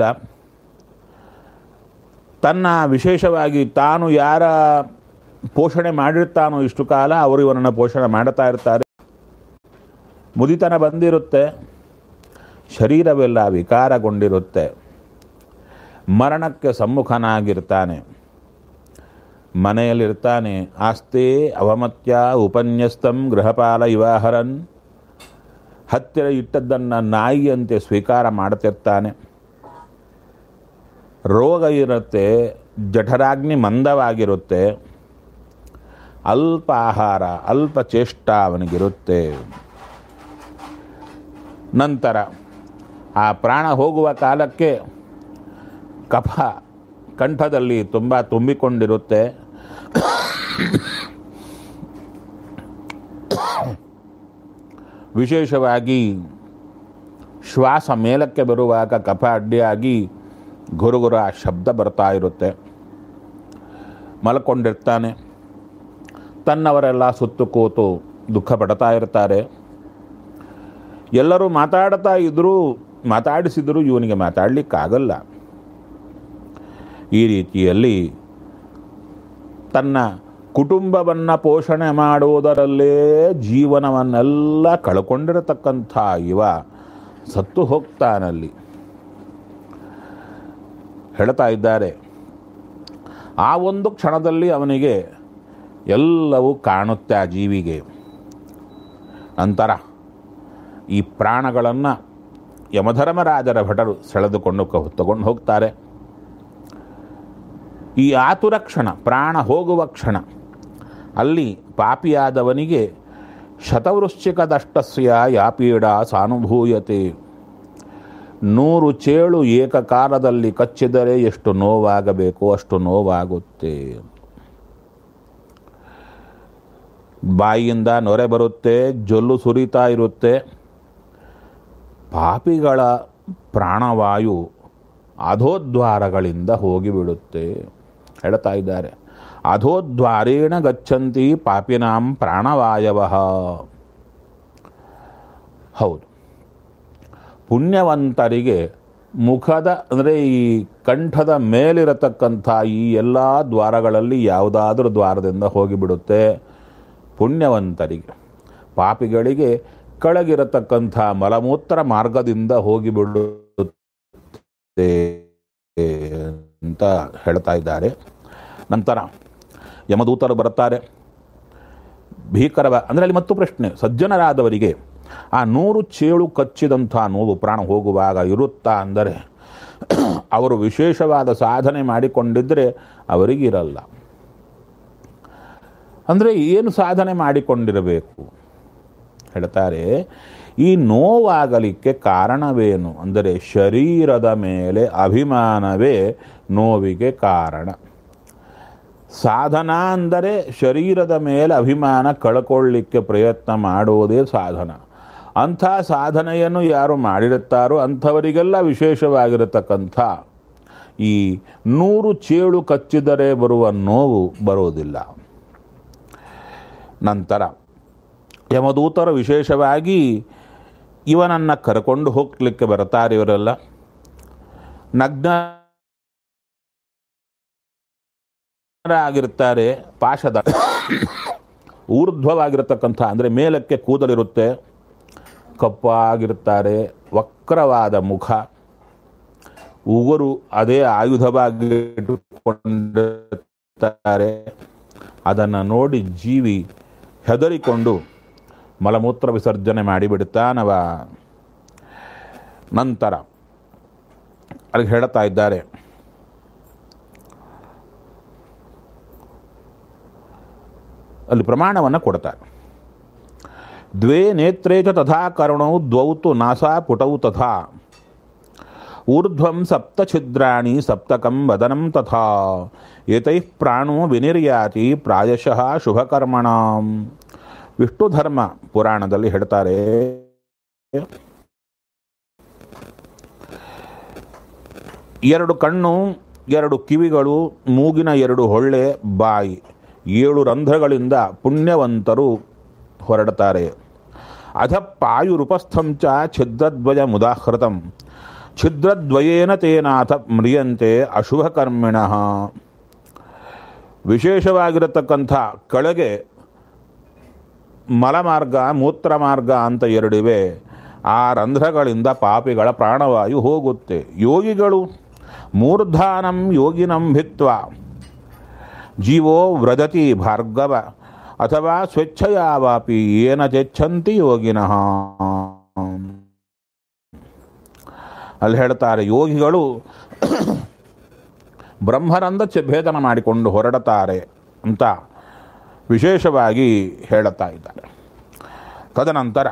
ತನ್ನ ವಿಶೇಷವಾಗಿ ತಾನು ಯಾರ ಪೋಷಣೆ ಮಾಡಿರ್ತಾನೋ ಇಷ್ಟು ಕಾಲ ಅವರು ಇವನನ್ನು ಪೋಷಣೆ ಮಾಡ್ತಾ ಇರ್ತಾರೆ. ಮುದಿತನ ಬಂದಿರುತ್ತೆ, ಶರೀರವೆಲ್ಲ ವಿಕಾರಗೊಂಡಿರುತ್ತೆ, ಮರಣಕ್ಕೆ ಸಮ್ಮುಖನಾಗಿರ್ತಾನೆ. ಮನೆಯಲ್ಲಿರ್ತಾನೆ. ಆಸ್ತೆ ಅವಮತ್ಯ ಉಪನ್ಯಸ್ತಂ ಗೃಹಪಾಲ ಇವಾಹರನ್. ಹತ್ತಿರ ಇಟ್ಟದ್ದನ್ನು ನಾಯಿಯಂತೆ ಸ್ವೀಕಾರ ಮಾಡ್ತಿರ್ತಾನೆ. ರೋಗ ಇರುತ್ತೆ, ಜಠರಾಗ್ನಿ ಮಂದವಾಗಿರುತ್ತೆ, ಅಲ್ಪ ಆಹಾರ, ಅಲ್ಪ ಚೇಷ್ಟ ಅವನಿಗಿರುತ್ತೆ. ನಂತರ ಆ ಪ್ರಾಣ ಹೋಗುವ ಕಾಲಕ್ಕೆ ಕಫ ಕಂಠದಲ್ಲಿ ತುಂಬ ತುಂಬಿಕೊಂಡಿರುತ್ತೆ. ವಿಶೇಷವಾಗಿ ಶ್ವಾಸ ಮೇಲಕ್ಕೆ ಬರುವಾಗ ಕಫ ಅಡ್ಡಿಯಾಗಿ ಗುರುಗುರ ಶಬ್ದ ಬರ್ತಾ ಇರುತ್ತೆ. ಮಲ್ಕೊಂಡಿರ್ತಾನೆ. ತನ್ನವರೆಲ್ಲ ಸುತ್ತು ಕೂತು ದುಃಖ ಪಡ್ತಾ ಇರ್ತಾರೆ. ಎಲ್ಲರೂ ಮಾತಾಡ್ತಾ ಇದ್ದರೂ ಮಾತಾಡಿಸಿದರೂ ಇವನಿಗೆ ಮಾತಾಡಲಿಕ್ಕಾಗಲ್ಲ. ಈ ರೀತಿಯಲ್ಲಿ ತನ್ನ ಕುಟುಂಬವನ್ನು ಪೋಷಣೆ ಮಾಡುವುದರಲ್ಲೇ ಜೀವನವನ್ನೆಲ್ಲ ಕಳ್ಕೊಂಡಿರತಕ್ಕಂಥ ಇವ ಸತ್ತು ಹೋಗ್ತಾನಲ್ಲಿ. ಹೇಳ್ತಾ ಇದ್ದಾರೆ, ಆ ಒಂದು ಕ್ಷಣದಲ್ಲಿ ಅವನಿಗೆ ಎಲ್ಲವೂ ಕಾಣುತ್ತೆ ಆ ಜೀವಿಗೆ. ನಂತರ ಈ ಪ್ರಾಣಗಳನ್ನು ಯಮಧರ್ಮರಾಜರ ಭಟರು ಸೆಳೆದುಕೊಂಡು ತಗೊಂಡು ಹೋಗ್ತಾರೆ. ಈ ಆತುರ ಕ್ಷಣ, ಪ್ರಾಣ ಹೋಗುವ ಕ್ಷಣ, ಅಲ್ಲಿ ಪಾಪಿಯಾದವನಿಗೆ ಶತವೃಶ್ಚಿಕದಷ್ಟಸ್ಯ ಯಾಪೀಡ ಸಾನುಭೂಯತೆ. ನೂರು ಚೇಳು ಏಕಕಾಲದಲ್ಲಿ ಕಚ್ಚಿದರೆ ಎಷ್ಟು ನೋವಾಗಬೇಕು ಅಷ್ಟು ನೋವಾಗುತ್ತೆ. ಬಾಯಿಯಿಂದ ನೊರೆ ಬರುತ್ತೆ, ಜೊಲ್ಲು ಸುರಿತಾ ಇರುತ್ತೆ. ಪಾಪಿಗಳ ಪ್ರಾಣವಾಯು ಅಧೋದ್ವಾರಗಳಿಂದ ಹೋಗಿಬಿಡುತ್ತೆ. ಹೇಳ್ತಾ ಇದ್ದಾರೆ, ಅಧೋದ್ವಾರೇಣ ಗಚ್ಚಂತಿ ಪಾಪಿನಾಂ ಪ್ರಾಣವಾಯವಃ. ಹೌದು, ಪುಣ್ಯವಂತರಿಗೆ ಮುಖದ ಅಂದರೆ ಈ ಕಂಠದ ಮೇಲಿರತಕ್ಕಂಥ ಈ ಎಲ್ಲ ದ್ವಾರಗಳಲ್ಲಿ ಯಾವುದಾದ್ರೂ ದ್ವಾರದಿಂದ ಹೋಗಿಬಿಡುತ್ತೆ ಪುಣ್ಯವಂತರಿಗೆ. ಪಾಪಿಗಳಿಗೆ ಕೆಳಗಿರತಕ್ಕಂಥ ಮಲಮೂತ್ರ ಮಾರ್ಗದಿಂದ ಹೋಗಿಬಿಡುತ್ತೆ ಅಂತ ಹೇಳ್ತಾ ಇದ್ದಾರೆ. ನಂತರ ಯಮದೂತರು ಬರುತ್ತಾರೆ. ಭೀಕರವ ಅಂದರೆ ಅಲ್ಲಿ ಮತ್ತು ಪ್ರಶ್ನೆ, ಸಜ್ಜನರಾದವರಿಗೆ ಆ ನೂರು ಚೇಳು ಕಚ್ಚಿದಂಥ ನೋವು ಪ್ರಾಣ ಹೋಗುವಾಗ ಇರುತ್ತಾ ಅಂದರೆ ಅವರು ವಿಶೇಷವಾದ ಸಾಧನೆ ಮಾಡಿಕೊಂಡಿದ್ದರೆ ಅವರಿಗಿರಲ್ಲ. ಅಂದರೆ ಏನು ಸಾಧನೆ ಮಾಡಿಕೊಂಡಿರಬೇಕು ಹೇಳ್ತಾರೆ. ಈ ನೋವಾಗಲಿಕ್ಕೆ ಕಾರಣವೇನು ಅಂದರೆ ಶರೀರದ ಮೇಲೆ ಅಭಿಮಾನವೇ ನೋವಿಗೆ ಕಾರಣ. ಸಾಧನ ಅಂದರೆ ಶರೀರದ ಮೇಲೆ ಅಭಿಮಾನ ಕಳ್ಕೊಳ್ಳಿಕ್ಕೆ ಪ್ರಯತ್ನ ಮಾಡುವುದೇ ಸಾಧನ. ಅಂಥ ಸಾಧನೆಯನ್ನು ಯಾರು ಮಾಡಿರುತ್ತಾರೋ ಅಂಥವರಿಗೆಲ್ಲ ವಿಶೇಷವಾಗಿರತಕ್ಕಂಥ ಈ ನೂರು ಚೇಳು ಕಚ್ಚಿದರೆ ಬರುವ ನೋವು ಬರುವುದಿಲ್ಲ. ನಂತರ ಯಮದೂತರು ವಿಶೇಷವಾಗಿ ಇವನನ್ನು ಕರ್ಕೊಂಡು ಹೋಗ್ಲಿಕ್ಕೆ ಬರ್ತಾರೆ. ಇವರೆಲ್ಲ ನಗ್ನ ಆಗಿರ್ತಾರೆ. ಪಾಶದ ಊರ್ಧ್ವವಾಗಿರತಕ್ಕಂಥ ಅಂದರೆ ಮೇಲಕ್ಕೆ ಕೂದಲಿರುತ್ತೆ, ಕಪ್ಪಾಗಿರ್ತಾರೆ, ವಕ್ರವಾದ ಮುಖ, ಉಗುರು ಅದೇ ಆಯುಧವಾಗಿ ಇಟ್ಟುಕೊಂಡಿರುತ್ತಾರೆ. ಅದನ್ನು ನೋಡಿ ಜೀವಿ ಹೆದರಿಕೊಂಡು ಮಲಮೂತ್ರ ವಿಸರ್ಜನೆ ಮಾಡಿಬಿಡ್ತಾನವ. ನಂತರ ಅಲ್ಲಿ ಹೇಳ್ತಾ ಇದ್ದಾರೆ, ಅಲ್ಲಿ ಪ್ರಮಾಣವನ್ನು ಕೊಡ್ತಾರೆ. ದ್ವೇ ನೇತ್ರೇ ಚ ತಥಾ ಕರ್ಣೌ ದ್ವೌ ತು ನಾಸಾ ಪುಟೌ ತಥಾ ಊರ್ಧ್ವಂ ಸಪ್ತ ಛಿದ್ರಾಣಿ ಸಪ್ತಕಂ ವದನಂ ತಥಾ ಏತೈಃ ಪ್ರಾಣೋ ವಿನಿರ್ಯಾತಿ ಪ್ರಾಯಶಃ ಶುಭಕರ್ಮಣಾಂ. ವಿಷ್ಣು ಧರ್ಮ ಪುರಾಣದಲ್ಲಿ ಹೇಳ್ತಾರೆ, ಎರಡು ಕಣ್ಣು, ಎರಡು ಕಿವಿಗಳು, ಮೂಗಿನ ಎರಡು ಹೊಳ್ಳೆ, ಬಾಯಿ, ಏಳು ರಂಧ್ರಗಳಿಂದ ಪುಣ್ಯವಂತರು ಹೊರಡ್ತಾರೆ. ಅಧ ಪಾಯುರುಪಸ್ಥಂಚ ಛಿದ್ರದ್ವಯ ಮುದಾಹೃತಂ ಛಿದ್ರದ್ವಯೇನ ತೇನಾಥ ಮ್ರಿಯಂತೆ ಅಶುಭ ಕರ್ಮಿಣಃ. ವಿಶೇಷವಾಗಿರತಕ್ಕಂಥ ಕೆಳಗೆ ಮಲಮಾರ್ಗ ಮೂತ್ರಮಾರ್ಗ ಅಂತ ಎರಡಿವೆ. ಆ ರಂಧ್ರಗಳಿಂದ ಪಾಪಿಗಳ ಪ್ರಾಣವಾಯು ಹೋಗುತ್ತೆ. ಯೋಗಿಗಳು ಮೂರ್ಧಾನಂ ಯೋಗಿನಂ ಭಿತ್ವ ಜೀವೋ ವ್ರಜತಿ ಭಾರ್ಗವ ಅಥವಾ ಸ್ವೇಚ್ಛಯಾವಾಪಿ ಏನ ತೆಚ್ಚಂತಿ ಯೋಗಿನಃ. ಅಲ್ಲಿ ಹೇಳ್ತಾರೆ, ಯೋಗಿಗಳು ಬ್ರಹ್ಮರಂದ ಭೇದನ ಮಾಡಿಕೊಂಡು ಹೊರಡುತ್ತಾರೆ ಅಂತ ವಿಶೇಷವಾಗಿ ಹೇಳುತ್ತಾ ಇದ್ದಾರೆ. ತದನಂತರ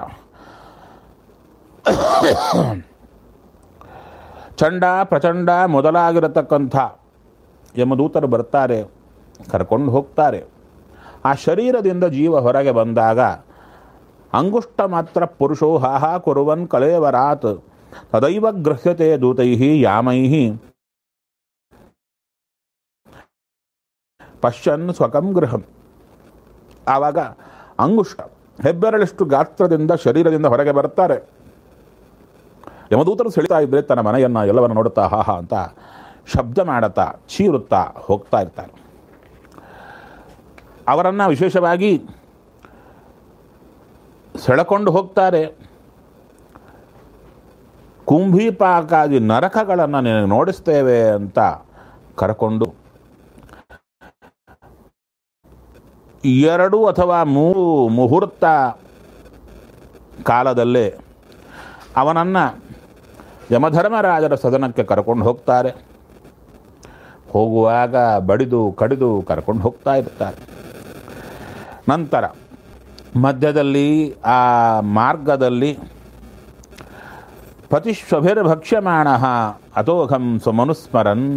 ಚಂಡ ಪ್ರಚಂಡ ಮೊದಲಾಗಿರತಕ್ಕಂಥ ಯಮದೂತರು ಬರ್ತಾರೆ, ಕರ್ಕೊಂಡು ಹೋಗ್ತಾರೆ. ಆ ಶರೀರದಿಂದ ಜೀವ ಹೊರಗೆ ಬಂದಾಗ ಅಂಗುಷ್ಟ ಮಾತ್ರ ಪುರುಷೋ ಹಾಹಾ ಕುರುವನ್ ಕಲೇವರಾತ್ ತದೈವ ಗೃಹ್ಯತೆ ದೂತೈ ಯಾಮೈ ಪಶ್ಯನ್ ಸ್ವಕಂ ಗೃಹಂ. ಆವಾಗ ಅಂಗುಷ್ಟ ಹೆಬ್ಬೆರಳಿಷ್ಟು ಗಾತ್ರದಿಂದ ಶರೀರದಿಂದ ಹೊರಗೆ ಬರ್ತಾರೆ. ಯಮದೂತರು ಸೆಳಿತಾ ಇದ್ರೆ ತನ್ನ ಮನೆಯನ್ನು ಎಲ್ಲವನ್ನು ನೋಡುತ್ತಾ ಹಾಹಾ ಅಂತ ಶಬ್ದ ಮಾಡುತ್ತಾ ಚೀರುತ್ತಾ ಹೋಗ್ತಾ ಇರ್ತಾರೆ. ಅವರನ್ನು ವಿಶೇಷವಾಗಿ ಸೆಳೆಕೊಂಡು ಹೋಗ್ತಾರೆ. ಕುಂಭೀಪಾಕಾದಿ ನರಕಗಳನ್ನು ನಿನಗೆ ನೋಡಿಸ್ತೇವೆ ಅಂತ ಕರ್ಕೊಂಡು ಎರಡು ಅಥವಾ ಮೂರು ಮುಹೂರ್ತ ಕಾಲದಲ್ಲೇ ಅವನನ್ನು ಯಮಧರ್ಮರಾಜರ ಸದನಕ್ಕೆ ಕರ್ಕೊಂಡು ಹೋಗ್ತಾರೆ. ಹೋಗುವಾಗ ಬಡಿದು ಕಡಿದು ಕರ್ಕೊಂಡು ಹೋಗ್ತಾ ಇರ್ತಾರೆ. ನಂತರ ಮಧ್ಯದಲ್ಲಿ ಆ ಮಾರ್ಗದಲ್ಲಿ ಪತಿಶ್ವಭಿರ್ಭಕ್ಷ್ಯಮಾಣ ಅತೋಘಂ ಸ್ವಮನುಸ್ಮರನ್.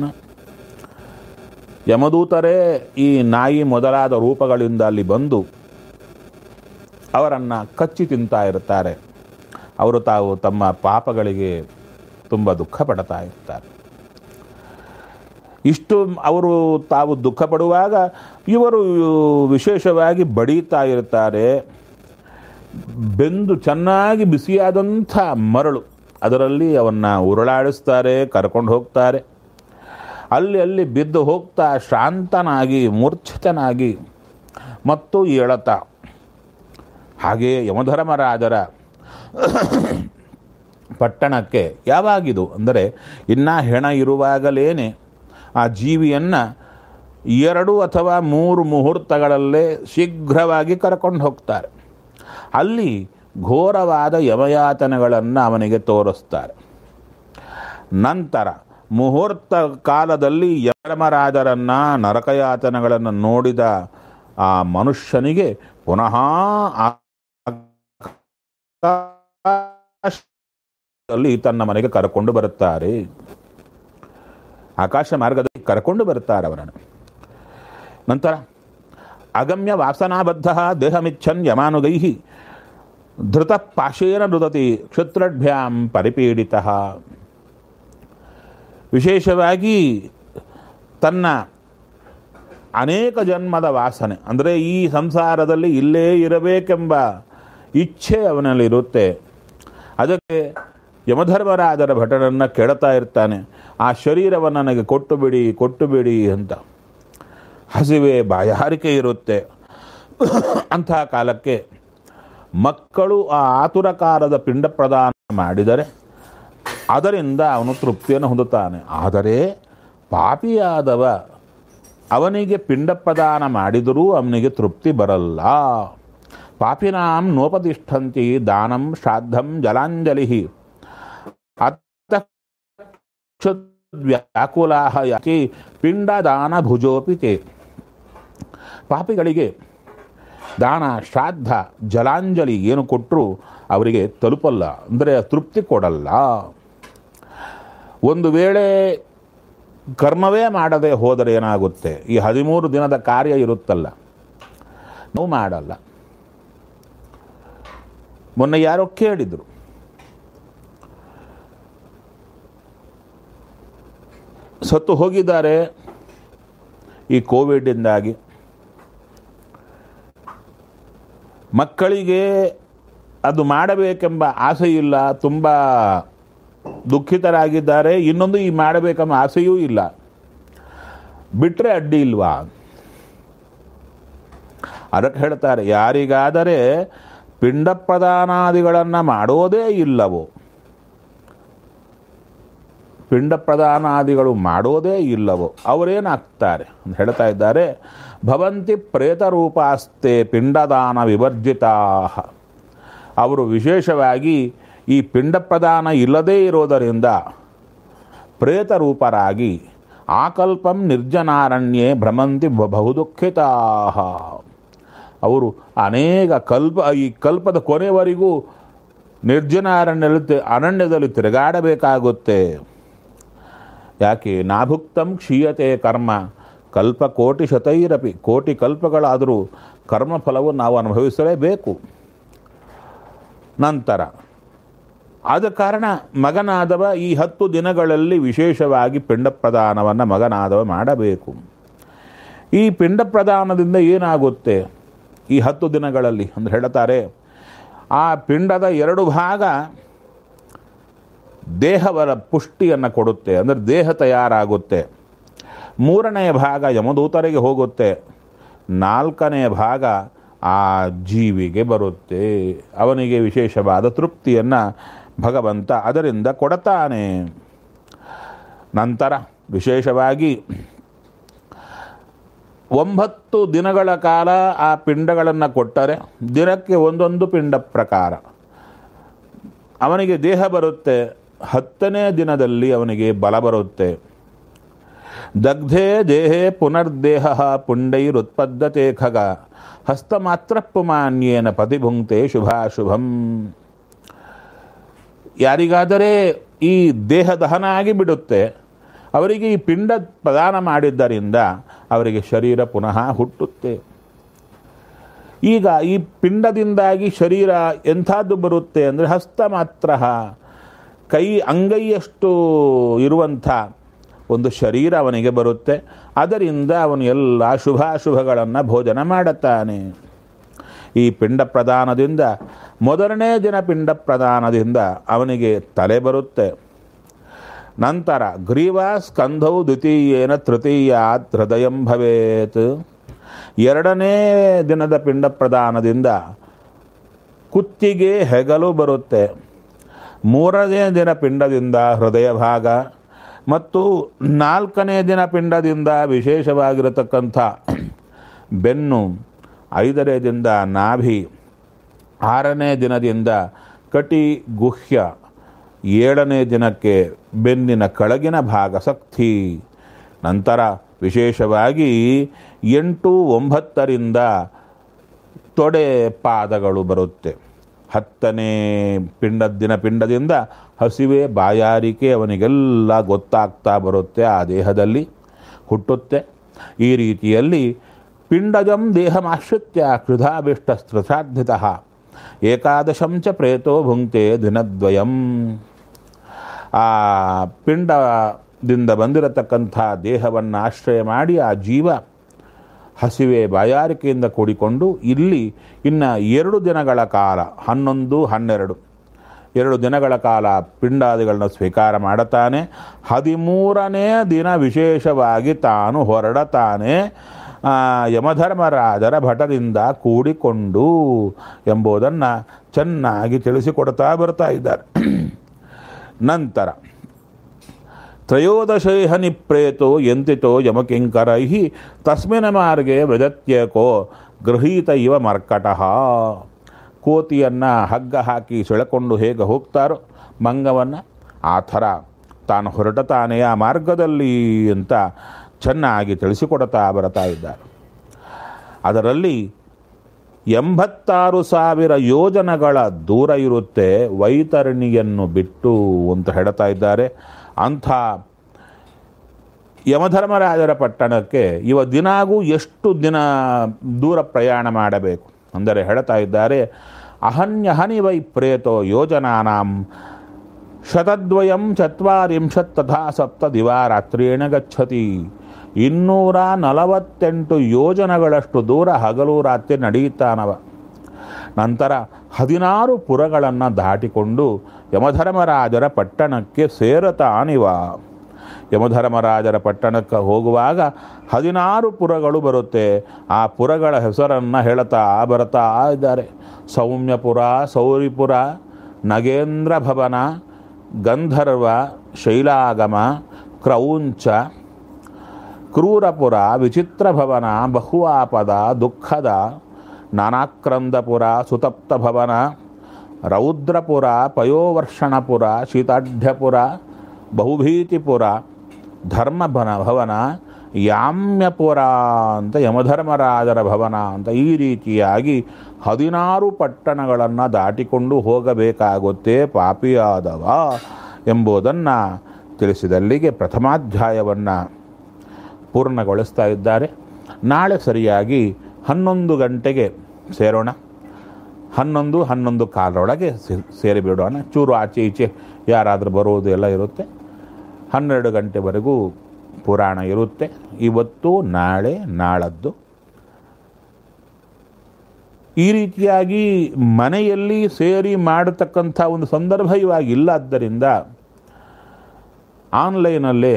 ಯಮದೂತರೇ ಈ ನಾಯಿ ಮೊದಲಾದ ರೂಪಗಳಿಂದ ಅಲ್ಲಿ ಬಂದು ಅವರನ್ನು ಕಚ್ಚಿ ತಿಂತಾ ಇರ್ತಾರೆ. ಅವರು ತಾವು ತಮ್ಮ ಪಾಪಗಳಿಗೆ ತುಂಬ ದುಃಖ ಪಡ್ತಾ ಇರ್ತಾರೆ. ಇಷ್ಟು ಅವರು ತಾವು ದುಃಖ ಪಡುವಾಗ ಇವರು ವಿಶೇಷವಾಗಿ ಬಡೀತಾ ಇರ್ತಾರೆ. ಬೆಂದು ಚೆನ್ನಾಗಿ ಬಿಸಿಯಾದಂಥ ಮರಳು ಅದರಲ್ಲಿ ಅವನ್ನು ಉರುಳಾಡಿಸ್ತಾರೆ, ಕರ್ಕೊಂಡು ಹೋಗ್ತಾರೆ. ಅಲ್ಲಿ ಅಲ್ಲಿ ಬಿದ್ದು ಹೋಗ್ತಾ ಶಾಂತನಾಗಿ ಮೂರ್ಛಿತನಾಗಿ ಮತ್ತು ಏಳತ. ಹಾಗೆ ಯಮಧರ್ಮರಾಜರ ಪಟ್ಟಣಕ್ಕೆ ಯಾವಾಗಿದು ಅಂದರೆ ಇನ್ನು ಹೆಣ ಇರುವಾಗಲೇನೆ ಆ ಜೀವಿಯನ್ನು ಎರಡು ಅಥವಾ ಮೂರು ಮುಹೂರ್ತಗಳಲ್ಲೇ ಶೀಘ್ರವಾಗಿ ಕರ್ಕೊಂಡು ಹೋಗ್ತಾರೆ. ಅಲ್ಲಿ ಘೋರವಾದ ಯಮಯಾತನೆಗಳನ್ನು ಅವನಿಗೆ ತೋರಿಸ್ತಾರೆ. ನಂತರ ಮುಹೂರ್ತ ಕಾಲದಲ್ಲಿ ಯಮಧರ್ಮರಾಜರನ್ನು ನರಕಯಾತನೆಗಳನ್ನು ನೋಡಿದ ಆ ಮನುಷ್ಯನಿಗೆ ಪುನಃ ಅಲ್ಲಿ ತನ್ನ ಮನೆಗೆ ಕರ್ಕೊಂಡು ಬರುತ್ತಾರೆ. ಆಕಾಶ ಮಾರ್ಗದಲ್ಲಿ ಕರ್ಕೊಂಡು ಬರುತ್ತಾರೆ ಅವರನ್ನು. ನಂತರ ಅಗಮ್ಯ ವಾಸನಾಬದ್ಧ ದೇಹಮಿಚ್ಛನ್ ಯಮಾನುಗೈ ಧೃತ ಪಾಶೇನ ನುದತಿ ಕ್ಷುತ್ರಭ್ಯಾಂ ಪರಿಪೀಡಿತ. ವಿಶೇಷವಾಗಿ ತನ್ನ ಅನೇಕ ಜನ್ಮದ ವಾಸನೆ ಅಂದರೆ ಈ ಸಂಸಾರದಲ್ಲಿ ಇಲ್ಲೇ ಇರಬೇಕೆಂಬ ಇಚ್ಛೆ ಅವನಲ್ಲಿರುತ್ತೆ. ಅದಕ್ಕೆ ಯಮಧರ್ಮರಾಜರ ಭಟನನ್ನು ಕೇಳ್ತಾ ಇರ್ತಾನೆ, ಆ ಶರೀರವನ್ನು ನನಗೆ ಕೊಟ್ಟು ಬಿಡಿ ಕೊಟ್ಟು ಬಿಡಿ ಅಂತ. ಹಸಿವೆ ಬಾಯಾರಿಕೆ ಇರುತ್ತೆ. ಅಂಥ ಕಾಲಕ್ಕೆ ಮಕ್ಕಳು ಆ ಆತುರಕಾರದ ಪಿಂಡ ಪ್ರದಾನ ಮಾಡಿದರೆ ಅದರಿಂದ ಅವನು ತೃಪ್ತಿಯನ್ನು ಹೊಂದುತ್ತಾನೆ. ಆದರೆ ಪಾಪಿಯಾದವ ಅವನಿಗೆ ಪಿಂಡ ಪ್ರದಾನ ಮಾಡಿದರೂ ಅವನಿಗೆ ತೃಪ್ತಿ ಬರಲ್ಲ. ಪಾಪಿನಾಂ ನೋಪತಿಷ್ಠಂತಿ ದಾನಂ ಶ್ರಾದ್ದಂ ಜಲಾಂಜಲಿ ವ್ಯಾಕುಲಾಹ ಯಾಕೆ ಪಿಂಡದಾನ ಭುಜೋಪಿ ತೇ. ಪಾಪಿಗಳಿಗೆ ದಾನ ಶ್ರಾದ್ದ ಜಲಾಂಜಲಿ ಏನು ಕೊಟ್ಟರೂ ಅವರಿಗೆ ತಲುಪಲ್ಲ, ಅಂದರೆ ತೃಪ್ತಿ ಕೊಡಲ್ಲ. ಒಂದು ವೇಳೆ ಕರ್ಮವೇ ಮಾಡದೆ ಹೋದರೆ ಏನಾಗುತ್ತೆ, ಈ ಹದಿಮೂರು ದಿನದ ಕಾರ್ಯ ಇರುತ್ತಲ್ಲ, ನಾವು ಮಾಡಲ್ಲ. ಮೊನ್ನೆ ಯಾರೋ ಕೇಳಿದರು, ಸತ್ತು ಹೋಗಿದ್ದಾರೆ ಈ ಕೋವಿಡಿಂದಾಗಿ, ಮಕ್ಕಳಿಗೆ ಅದು ಮಾಡಬೇಕೆಂಬ ಆಸೆ ಇಲ್ಲ, ತುಂಬ ದುಃಖಿತರಾಗಿದ್ದಾರೆ, ಇನ್ನೊಂದು ಈ ಮಾಡಬೇಕೆಂಬ ಆಸೆಯೂ ಇಲ್ಲ, ಬಿಟ್ಟರೆ ಅಡ್ಡಿ ಇಲ್ವಾ? ಅದಕ್ಕೆ ಹೇಳ್ತಾರೆ, ಯಾರಿಗಾದರೆ ಪಿಂಡ ಪ್ರದಾನಾದಿಗಳನ್ನು ಮಾಡೋದೇ ಇಲ್ಲವೋ, ಪಿಂಡ ಪ್ರದಾನಾದಿಗಳು ಮಾಡೋದೇ ಇಲ್ಲವೋ ಅವರೇನಾಗ್ತಾರೆ ಅಂತ ಹೇಳ್ತಾ ಇದ್ದಾರೆ. ಭವಂತಿ ಪ್ರೇತರೂಪಾಸ್ತೆ ಪಿಂಡದಾನ ವಿವರ್ಜಿತಾ. ಅವರು ವಿಶೇಷವಾಗಿ ಈ ಪಿಂಡ ಪ್ರದಾನ ಇಲ್ಲದೇ ಇರೋದರಿಂದ ಪ್ರೇತರೂಪರಾಗಿ ಆಕಲ್ಪಂ ನಿರ್ಜನಾರಣ್ಯೇ ಭ್ರಮಂತಿ ಬಹುದುಃಖಿತಾ. ಅವರು ಅನೇಕ ಕಲ್ಪ ಈ ಕಲ್ಪದ ಕೊನೆವರೆಗೂ ನಿರ್ಜನಾರಣ್ಯದಲ್ಲಿ ಅರಣ್ಯದಲ್ಲಿ ತಿರುಗಾಡಬೇಕಾಗುತ್ತೆ. ಯಾಕೆ? ನಾಭುಕ್ತಂ ಕ್ಷೀಯತೆ ಕರ್ಮ ಕಲ್ಪ ಕೋಟಿ ಶತೈರಪಿ. ಕೋಟಿ ಕಲ್ಪಗಳಾದರೂ ಕರ್ಮಫಲವು ನಾವು ಅನುಭವಿಸಲೇಬೇಕು. ನಂತರ ಆದ ಕಾರಣ ಮಗನಾದವ ಈ ಹತ್ತು ದಿನಗಳಲ್ಲಿ ವಿಶೇಷವಾಗಿ ಪಿಂಡ ಪ್ರದಾನವನ್ನು ಮಗನಾದವ ಮಾಡಬೇಕು. ಈ ಪಿಂಡ ಪ್ರದಾನದಿಂದ ಏನಾಗುತ್ತೆ ಈ ಹತ್ತು ದಿನಗಳಲ್ಲಿ ಅಂತ ಹೇಳ್ತಾರೆ, ಆ ಪಿಂಡದ ಎರಡು ಭಾಗ ದೇಹವರ ಪುಷ್ಟಿಯನ್ನು ಕೊಡುತ್ತೆ, ಅಂದರೆ ದೇಹ ತಯಾರಾಗುತ್ತೆ. ಮೂರನೆಯ ಭಾಗ ಯಮದೂತರಿಗೆ ಹೋಗುತ್ತೆ. ನಾಲ್ಕನೆಯ ಭಾಗ ಆ ಜೀವಿಗೆ ಬರುತ್ತೆ. ಅವನಿಗೆ ವಿಶೇಷವಾದ ತೃಪ್ತಿಯನ್ನು ಭಗವಂತ ಅದರಿಂದ ಕೊಡುತ್ತಾನೆ. ನಂತರ ವಿಶೇಷವಾಗಿ ಒಂಬತ್ತು ದಿನಗಳ ಕಾಲ ಆ ಪಿಂಡಗಳನ್ನು ಕೊಟ್ಟರೆ ದಿನಕ್ಕೆ ಒಂದೊಂದು ಪಿಂಡ ಪ್ರಕಾರ ಅವನಿಗೆ ದೇಹ ಬರುತ್ತೆ. ಹತ್ತನೇ ದಿನದಲ್ಲಿ ಅವನಿಗೆ ಬಲ ಬರುತ್ತೆ. ದಗ್ಧೇ ದೇಹೇ ಪುನರ್ದೇಹ ಪುಂಡೈರುತ್ಪದ್ಯತೆ ಖಗ ಹಸ್ತಮಾತ್ರ ಪುಮಾನ್ಯೇನ ಪ್ರತಿಭುಂಕ್ತೆ ಶುಭಾಶುಭಂ. ಯಾರಿಗಾದರೆ ಈ ದೇಹ ದಹನ ಆಗಿ ಬಿಡುತ್ತೆ, ಅವರಿಗೆ ಈ ಪಿಂಡ ಪ್ರದಾನ ಮಾಡಿದ್ದರಿಂದ ಅವರಿಗೆ ಶರೀರ ಪುನಃ ಹುಟ್ಟುತ್ತೆ. ಈಗ ಈ ಪಿಂಡದಿಂದಾಗಿ ಶರೀರ ಎಂಥದ್ದು ಬರುತ್ತೆ ಅಂದರೆ ಹಸ್ತ ಮಾತ್ರ, ಕೈ ಅಂಗೈಯಷ್ಟು ಇರುವಂಥ ಒಂದು ಶರೀರ ಅವನಿಗೆ ಬರುತ್ತೆ. ಅದರಿಂದ ಅವನು ಎಲ್ಲ ಶುಭಾಶುಭಗಳನ್ನು ಭೋಜನ ಮಾಡುತ್ತಾನೆ. ಈ ಪಿಂಡ ಪ್ರದಾನದಿಂದ ಮೊದಲನೇ ದಿನ ಪಿಂಡ ಪ್ರದಾನದಿಂದ ಅವನಿಗೆ ತಲೆ ಬರುತ್ತೆ. ನಂತರ ಗ್ರೀವ ಸ್ಕಂಧೌ ದ್ವಿತೀಯೇನ ತೃತೀಯಾತ್ ಹೃದಯಂ ಭವೇತ್. ಎರಡನೇ ದಿನದ ಪಿಂಡ ಪ್ರದಾನದಿಂದ ಕುತ್ತಿಗೆ ಹೆಗಲು ಬರುತ್ತೆ. ಮೂರನೇ ದಿನ ಪಿಂಡದಿಂದ ಹೃದಯ ಭಾಗ ಮತ್ತು ನಾಲ್ಕನೇ ದಿನ ಪಿಂಡದಿಂದ ವಿಶೇಷವಾಗಿರತಕ್ಕಂಥ ಬೆನ್ನು, ಐದನೇ ದಿನದ ನಾಭಿ, ಆರನೇ ದಿನದಿಂದ ಕಟಿ ಗುಹ್ಯ, ಏಳನೇ ದಿನಕ್ಕೆ ಬೆನ್ನಿನ ಕೆಳಗಿನ ಭಾಗ ಸಕ್ತಿ. ನಂತರ ವಿಶೇಷವಾಗಿ ಎಂಟು ಒಂಬತ್ತರಿಂದ ತೊಡೆ ಪಾದಗಳು ಬರುತ್ತೆ. ಹತ್ತನೇ ಪಿಂಡ ದಿನ ಪಿಂಡದಿಂದ ಹಸಿವೆ ಬಾಯಾರಿಕೆ ಅವನಿಗೆಲ್ಲ ಗೊತ್ತಾಗ್ತಾ ಬರುತ್ತೆ, ಆ ದೇಹದಲ್ಲಿ ಹುಟ್ಟುತ್ತೆ. ಈ ರೀತಿಯಲ್ಲಿ ಪಿಂಡಜಂ ದೇಹಮಾಶ್ರಿತ್ಯ ಕ್ಷುಧಾಭಿಷ್ಟಸ್ತ್ರಸಾಧಿತಃ ಏಕಾದಶಂ ಚ ಪ್ರೇತೋ ಭುಂಕ್ತೆ ದಿನದ್ವಯಂ. ಆ ಪಿಂಡದಿಂದ ಬಂದಿರತಕ್ಕಂಥ ದೇಹವನ್ನು ಆಶ್ರಯ ಮಾಡಿ ಆ ಜೀವ ಹಸಿವೆ ಬಾಯಾರಿಕೆಯಿಂದ ಕೂಡಿಕೊಂಡು ಇಲ್ಲಿ ಇನ್ನು ಎರಡು ದಿನಗಳ ಕಾಲ, ಹನ್ನೊಂದು ಹನ್ನೆರಡು ಎರಡು ದಿನಗಳ ಕಾಲ ಪಿಂಡಾದಿಗಳನ್ನ ಸ್ವೀಕಾರ ಮಾಡುತ್ತಾನೆ. ಹದಿಮೂರನೇ ದಿನ ವಿಶೇಷವಾಗಿ ತಾನು ಹೊರಡತಾನೆ ಯಮಧರ್ಮರಾಜರ ಭಟರಿಂದ ಕೂಡಿಕೊಂಡು ಎಂಬುದನ್ನು ಚೆನ್ನಾಗಿ ತಿಳಿಸಿಕೊಡ್ತಾ ಬರ್ತಾ ಇದ್ದಾರೆ. ನಂತರ ತ್ರಯೋದಶೈಹ ನಿಪ್ರೇತೋ ಯಂತಿತೋ ಯಮಕಿಂಕರೈ ತಸ್ಮಿನ್ ಮಾರ್ಗೆ ವ್ರಜತ್ಯಕೋ ಗೃಹೀತ ಇವ ಮರ್ಕಟಃ. ಕೋತಿಯನ್ನು ಹಗ್ಗ ಹಾಕಿ ಸೆಳೆಕೊಂಡು ಹೇಗೆ ಹೋಗ್ತಾರೋ ಮಂಗವನ್ನು, ಆ ಥರ ತಾನು ಹೊರಟತಾನೆ ಆ ಮಾರ್ಗದಲ್ಲಿ ಅಂತ ಚೆನ್ನಾಗಿ ತಿಳಿಸಿಕೊಡ್ತಾ ಬರ್ತಾ ಇದ್ದಾರೆ. ಅದರಲ್ಲಿ ಎಂಬತ್ತಾರು ಸಾವಿರ ಯೋಜನಗಳ ದೂರ ಇರುತ್ತೆ ವೈತರಣಿಯನ್ನು ಬಿಟ್ಟು ಅಂತ ಹೇಳ್ತಾ ಇದ್ದಾರೆ. ಅಂಥ ಯಮಧರ್ಮರಾಜರ ಪಟ್ಟಣಕ್ಕೆ ಇವ ದಿನಾಗೂ ಎಷ್ಟು ದಿನ ದೂರ ಪ್ರಯಾಣ ಮಾಡಬೇಕು ಅಂದರೆ ಹೇಳ್ತಾ ಇದ್ದಾರೆ, ಅಹನ್ಯಹನಿ ವೈ ಪ್ರೇತೋ ಯೋಜನಾನಾಂ ಶತದ್ವಯಂ ಚತ್ವಾರಿಂಶತ್ ತಥಾ ಸಪ್ತ ದಿವಾರಾತ್ರೇಣ ಗಚ್ಚತಿ. ಇನ್ನೂರ ನಲವತ್ತೆಂಟು ಯೋಜನಗಳಷ್ಟು ದೂರ ಹಗಲು ರಾತ್ರಿ ನಡೆಯುತ್ತಾನವ. ನಂತರ ಹದಿನಾರು ಪುರಗಳನ್ನು ದಾಟಿಕೊಂಡು ಯಮಧರ್ಮರಾಜರ ಪಟ್ಟಣಕ್ಕೆ ಸೇರತಾನಿವ. ಯಮಧರ್ಮರಾಜರ ಪಟ್ಟಣಕ್ಕೆ ಹೋಗುವಾಗ ಹದಿನಾರು ಪುರಗಳು ಬರುತ್ತೆ. ಆ ಪುರಗಳ ಹೆಸರನ್ನು ಹೇಳ್ತಾ ಬರ್ತಾ ಇದ್ದಾರೆ. ಸೌಮ್ಯಪುರ, ಸೌರಿಪುರ, ನಗೇಂದ್ರ ಭವನ, ಗಂಧರ್ವ, ಶೈಲಾಗಮ, ಕ್ರೌಂಚ, ಕ್ರೂರಪುರ, ವಿಚಿತ್ರಭವನ, ಬಹುಆಪದ, ದುಃಖದ, ನಾನಾಕ್ರಂದಪುರ, ಸುತಪ್ತ ಭವನ, ರೌದ್ರಪುರ, ಪಯೋವರ್ಷಣಪುರ, ಶೀತಾಢ್ಯಪುರ, ಬಹುಭೀತಿಪುರ, ಧರ್ಮಭನ ಭವನ, ಯಾಮ್ಯಪುರ ಅಂತ ಯಮಧರ್ಮರಾಜರ ಭವನ ಅಂತ ಈ ರೀತಿಯಾಗಿ ಹದಿನಾರು ಪಟ್ಟಣಗಳನ್ನು ದಾಟಿಕೊಂಡು ಹೋಗಬೇಕಾಗುತ್ತೆ ಪಾಪಿಯಾದವ ಎಂಬುದನ್ನು ತಿಳಿಸಿದಲ್ಲಿಗೆ ಪ್ರಥಮಾಧ್ಯಾಯವನ್ನು ಪೂರ್ಣಗೊಳಿಸ್ತಾ ಇದ್ದಾರೆ. ನಾಳೆ ಸರಿಯಾಗಿ ಹನ್ನೊಂದು ಗಂಟೆಗೆ ಸೇರೋಣ. ಹನ್ನೊಂದು ಹನ್ನೊಂದು ಕಾಲರೊಳಗೆ ಸೇರಿಬಿಡೋಣ. ಚೂರು ಆಚೆ ಈಚೆ ಯಾರಾದರೂ ಬರೋದು ಎಲ್ಲ ಇರುತ್ತೆ. ಹನ್ನೆರಡು ಗಂಟೆವರೆಗೂ ಪುರಾಣ ಇರುತ್ತೆ. ಇವತ್ತು ನಾಳೆ ನಾಳದ್ದು ಈ ರೀತಿಯಾಗಿ ಮನೆಯಲ್ಲಿ ಸೇರಿ ಮಾಡತಕ್ಕಂಥ ಒಂದು ಸಂದರ್ಭ ಇವಾಗ ಇಲ್ಲದ್ದರಿಂದ ಆನ್ಲೈನಲ್ಲೇ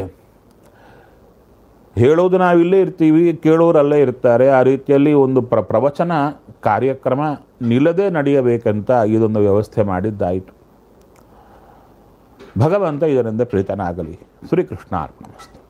ಹೇಳೋದು ನಾವಿಲ್ಲೇ ಇರ್ತೀವಿ, ಕೇಳೋರಲ್ಲೇ ಇರ್ತಾರೆ. ಆ ರೀತಿಯಲ್ಲಿ ಒಂದು ಪ್ರ ಪ್ರವಚನ ಕಾರ್ಯಕ್ರಮ ನಿಲ್ಲದೇ ನಡೆಯಬೇಕಂತ ಇದೊಂದು ವ್ಯವಸ್ಥೆ ಮಾಡಿದ್ದಾಯಿತು. ಭಗವಂತ ಇದರಿಂದ ಪ್ರೀತನಾಗಲಿ. ಶ್ರೀಕೃಷ್ಣ ಅರ್ಪಣಮಸ್ತು.